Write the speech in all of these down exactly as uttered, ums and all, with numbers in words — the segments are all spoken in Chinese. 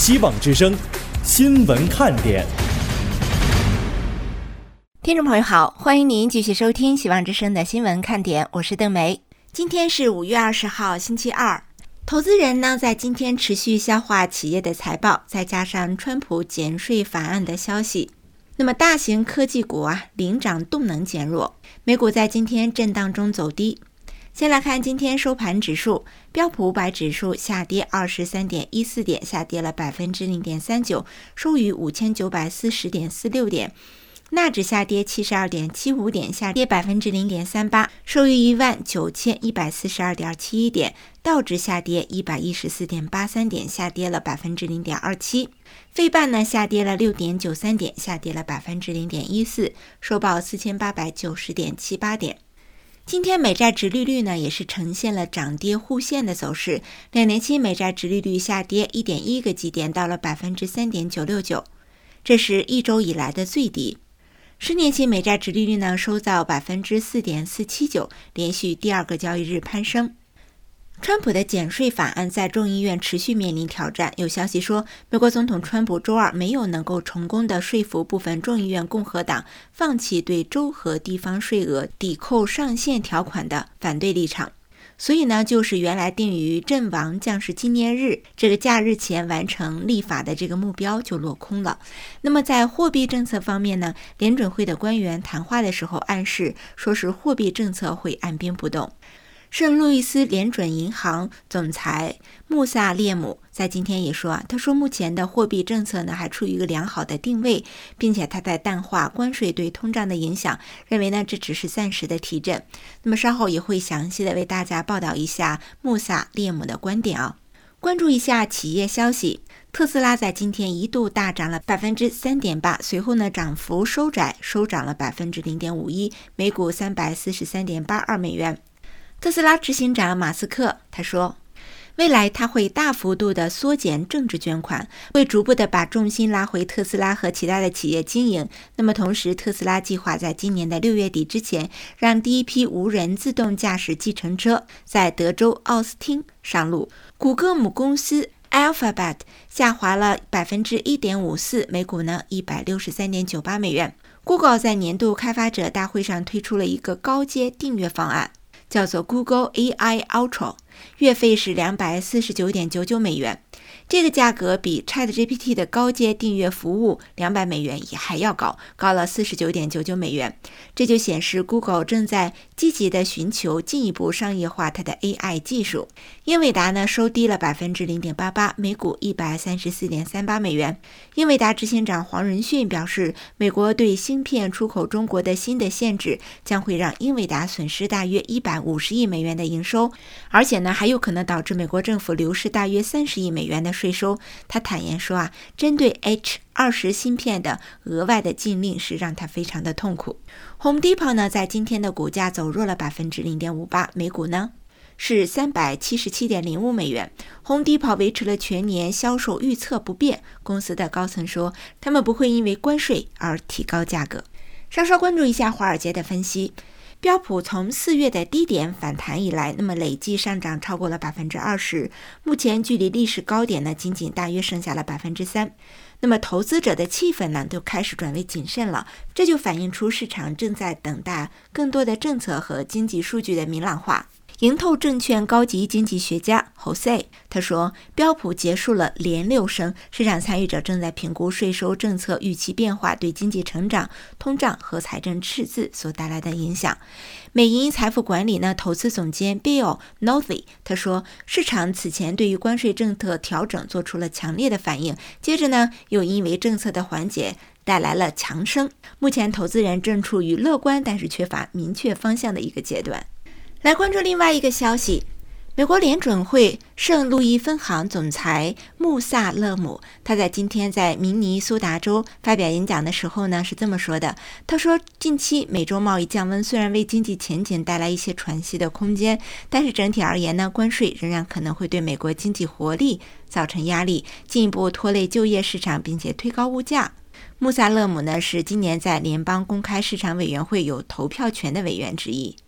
希望之声新闻看点。 听众朋友好，欢迎您继续收听希望之声的新闻看点，我是邓梅。今天是五月二十号星期二，投资人呢在今天持续消化企业的财报，再加上川普减税法案的消息，那么大型科技股啊领涨动能减弱，美股在今天震荡中走低。先来看今天收盘指数，标普五百指数下跌 二十三点一四 点，下跌了 百分之零点三九， 收于五千九百四十点四六点。纳指下跌 七十二点七五 点，下跌 百分之零点三八， 收于一万九千一百四十二点七一点。道指下跌 一百一十四点八三 点，下跌了 百分之零点二七。费半呢下跌了 六点九三 点，下跌了 百分之零点一四， 收报 四千八百九十点七八 点。今天美债殖利率呢也是呈现了涨跌互现的走势，两年期美债殖利率下跌 一点一 个基点，到了 百分之三点九六九， 这是一周以来的最低。十年期美债殖利率呢收到 百分之四点四七九， 连续第二个交易日攀升。川普的减税法案在众议院持续面临挑战，有消息说美国总统川普周二没有能够成功的说服部分众议院共和党放弃对州和地方税额抵扣上限条款的反对立场，所以呢就是原来定于阵亡将士纪念日这个假日前完成立法的这个目标就落空了。那么在货币政策方面呢，联准会的官员谈话的时候暗示说是货币政策会按兵不动。圣路易斯联准银行总裁穆萨列姆在今天也说啊，他说目前的货币政策呢还处于一个良好的定位，并且他在淡化关税对通胀的影响，认为呢这只是暂时的提振。那么稍后也会详细的为大家报道一下穆萨列姆的观点啊。关注一下企业消息，特斯拉在今天一度大涨了 百分之三点八， 随后呢涨幅收窄，收涨了 百分之零点五一， 每股 三百四十三点八二美元。特斯拉执行长马斯克他说，未来他会大幅度的缩减政治捐款，会逐步的把重心拉回特斯拉和其他的企业经营。那么同时，特斯拉计划在今年的六月底之前，让第一批无人自动驾驶计程车在德州奥斯汀上路。谷歌母公司 Alphabet 下滑了 百分之一点五四， 每股呢 一百六十三点九八美元。Google 在年度开发者大会上推出了一个高阶订阅方案，叫做 Google A I Ultra， 月费是 两百四十九点九九美元。这个价格比 ChatGPT 的高阶订阅服务两百美元也还要高，高了 四十九点九九美元。这就显示 Google 正在积极的寻求进一步商业化它的 A I 技术。英伟达呢收低了 百分之零点八八， 每股 一百三十四点三八美元。英伟达执行长黄仁勋表示，美国对芯片出口中国的新的限制将会让英伟达损失大约一百五十亿美元的营收，而且呢还有可能导致美国政府流失大约三十亿美元的税收。他坦言说啊，针对 H 二十 芯片的额外的禁令是让他非常的痛苦。Home Depot 呢在今天的股价走弱了 百分之零点五八， 每股呢是 三百七十七点零五美元。 Home Depot 维持了全年销售预测不变，公司的高层说他们不会因为关税而提高价格。稍稍关注一下华尔街的分析，标普从四月的低点反弹以来，那么累计上涨超过了 百分之二十， 目前距离历史高点呢仅仅大约剩下了 百分之三。 那么投资者的气氛呢都开始转为谨慎了，这就反映出市场正在等待更多的政策和经济数据的明朗化。盈透证券高级经济学家 Jose 他说，标普结束了连六升，市场参与者正在评估税收政策预期变化对经济成长、通胀和财政赤字所带来的影响。美银财富管理呢投资总监 Bill Northey 他说，市场此前对于关税政策调整做出了强烈的反应，接着呢又因为政策的缓解带来了强升。目前投资人正处于乐观但是缺乏明确方向的一个阶段。来关注另外一个消息，美国联准会圣路易分行总裁穆萨勒姆，他在今天在明尼苏达州发表演讲的时候呢是这么说的，他说近期美洲贸易降温虽然为经济前景带来一些喘息的空间，但是整体而言呢，关税仍然可能会对美国经济活力造成压力，进一步拖累就业市场并且推高物价。穆萨勒姆呢是今年在联邦公开市场委员会有投票权的委员之一。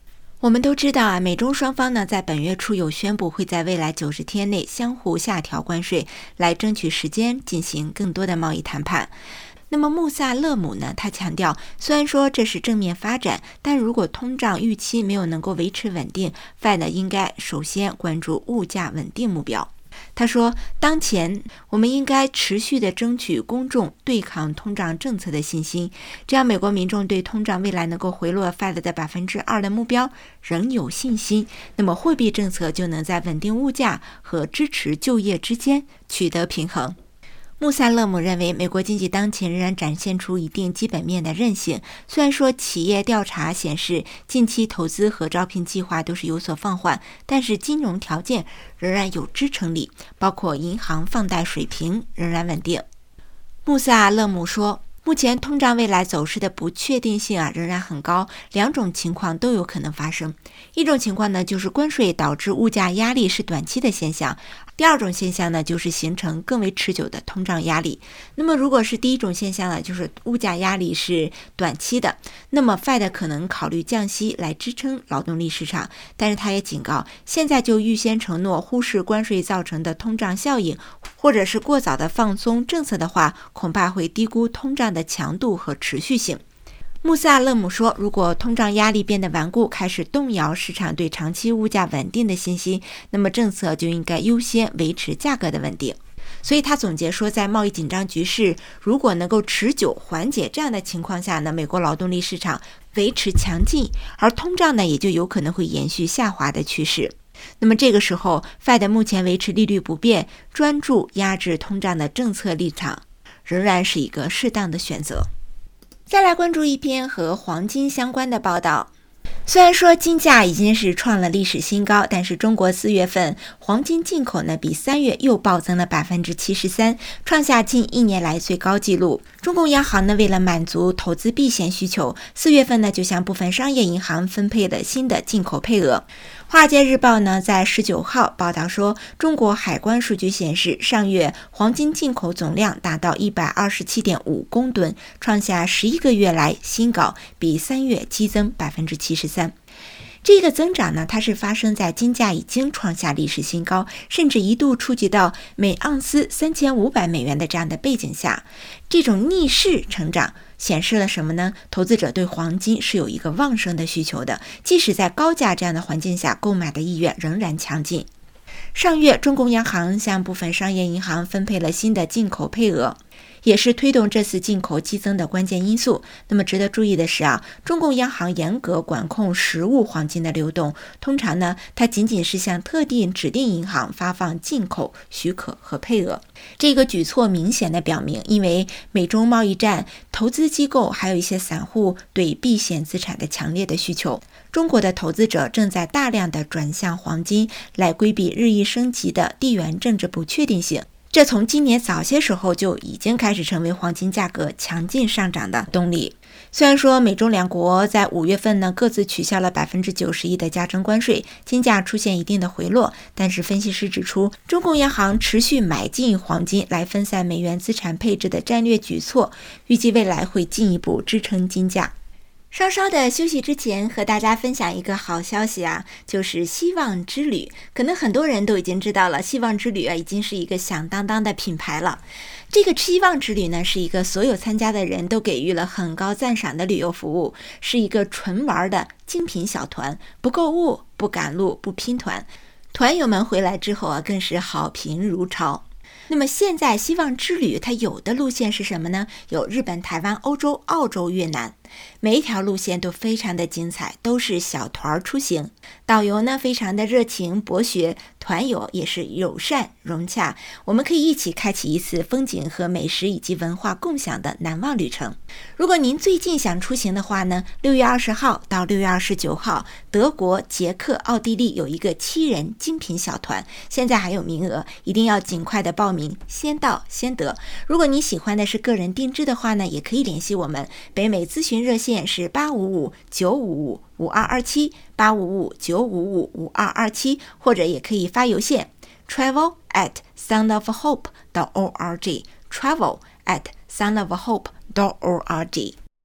我们都知道啊，美中双方呢在本月初有宣布会在未来九十天内相互下调关税，来争取时间进行更多的贸易谈判。那么穆萨勒姆呢，他强调，虽然说这是正面发展，但如果通胀预期没有能够维持稳定 ，Fed 应该首先关注物价稳定目标。他说，当前我们应该持续地争取公众对抗通胀政策的信心，这样美国民众对通胀未来能够回落 Fed 的 百分之二 的目标仍有信心，那么货币政策就能在稳定物价和支持就业之间取得平衡。穆萨勒姆认为，美国经济当前仍然展现出一定基本面的韧性。虽然说企业调查显示近期投资和招聘计划都是有所放缓，但是金融条件仍然有支撑力，包括银行放贷水平仍然稳定。穆萨勒姆说，目前通胀未来走势的不确定性啊仍然很高，两种情况都有可能发生。一种情况呢，就是关税导致物价压力是短期的现象。第二种现象呢，就是形成更为持久的通胀压力。那么如果是第一种现象呢，就是物价压力是短期的，那么 Fed 可能考虑降息来支撑劳动力市场，但是他也警告，现在就预先承诺忽视关税造成的通胀效应，或者是过早的放松政策的话，恐怕会低估通胀的强度和持续性。穆萨勒姆说，如果通胀压力变得顽固，开始动摇市场对长期物价稳定的信心，那么政策就应该优先维持价格的稳定。所以他总结说，在贸易紧张局势如果能够持久缓解这样的情况下呢，美国劳动力市场维持强劲，而通胀呢也就有可能会延续下滑的趋势。那么这个时候 Fed 目前维持利率不变，专注压制通胀的政策立场仍然是一个适当的选择。再来关注一篇和黄金相关的报道。虽然说金价已经是创了历史新高，但是中国四月份黄金进口呢比三月又暴增了 百分之七十三， 创下近一年来最高纪录。中共央行呢为了满足投资避险需求，四月份呢就向部分商业银行分配了新的进口配额。华尔街日报呢在十九号报道说，中国海关数据显示，上月黄金进口总量达到 一百二十七点五公吨，创下十一个月来新高，比三月激增 百分之七十三。这个增长呢，它是发生在金价已经创下历史新高，甚至一度触及到每盎司三千五百美元的这样的背景下。这种逆势成长显示了什么呢？投资者对黄金是有一个旺盛的需求的，即使在高价这样的环境下，购买的意愿仍然强劲。上月，中共央行向部分商业银行分配了新的进口配额，也是推动这次进口激增的关键因素。那么值得注意的是啊，中共央行严格管控实物黄金的流动，通常呢，它仅仅是向特定指定银行发放进口许可和配额。这个举措明显的表明，因为美中贸易战，投资机构还有一些散户对避险资产的强烈的需求，中国的投资者正在大量的转向黄金，来规避日益升级的地缘政治不确定性。这从今年早些时候就已经开始成为黄金价格强劲上涨的动力。虽然说美中两国在五月份呢各自取消了 百分之九十一 的加征关税，金价出现一定的回落，但是分析师指出，中共央行持续买进黄金来分散美元资产配置的战略举措，预计未来会进一步支撑金价。稍稍的休息之前，和大家分享一个好消息啊，就是希望之旅。可能很多人都已经知道了，希望之旅啊已经是一个响当当的品牌了。这个希望之旅呢，是一个所有参加的人都给予了很高赞赏的旅游服务，是一个纯玩的精品小团，不购物、不赶路、不拼团。团友们回来之后啊，更是好评如潮。那么现在希望之旅它有的路线是什么呢？有日本、台湾、欧洲、澳洲、越南，每一条路线都非常的精彩，都是小团出行，导游呢非常的热情博学，团友也是友善融洽，我们可以一起开启一次风景和美食以及文化共享的难忘旅程。如果您最近想出行的话呢，六月二十号到六月二十九号，德国、捷克、奥地利有一个七人精品小团，现在还有名额，一定要尽快的报名，先到先得。如果你喜欢的是个人定制的话呢，也可以联系我们，北美咨询热线是八五五九五五五二二七 八五五九五五五二二七，或者也可以发邮件 travel at soundofhope dot org travel at soundofhope dot org。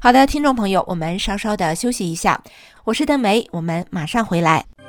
好的，听众朋友，我们稍稍的休息一下，我是邓梅，我们马上回来。